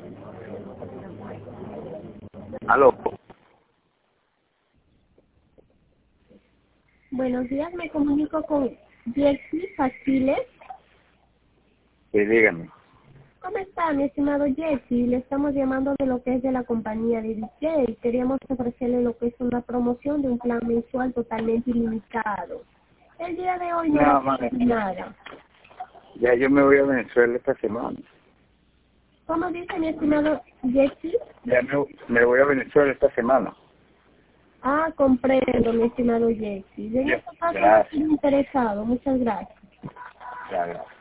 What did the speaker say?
Aló. Buenos días, me comunico con Jessy Faciles. Sí, dígame. ¿Cómo está, mi estimado Jessy? Le estamos llamando de lo que es de la compañía de DJ. Queríamos ofrecerle lo que es una promoción de un plan mensual totalmente ilimitado. El día de hoy no No, va a madre. nada. Ya yo me voy a Venezuela esta semana. ¿Cómo dice mi estimado Jessy? Ya me voy a Venezuela esta semana. Ah, comprendo, mi estimado Jessy. En Ya, este caso no gracias. estoy interesado. Muchas gracias. Ya, gracias.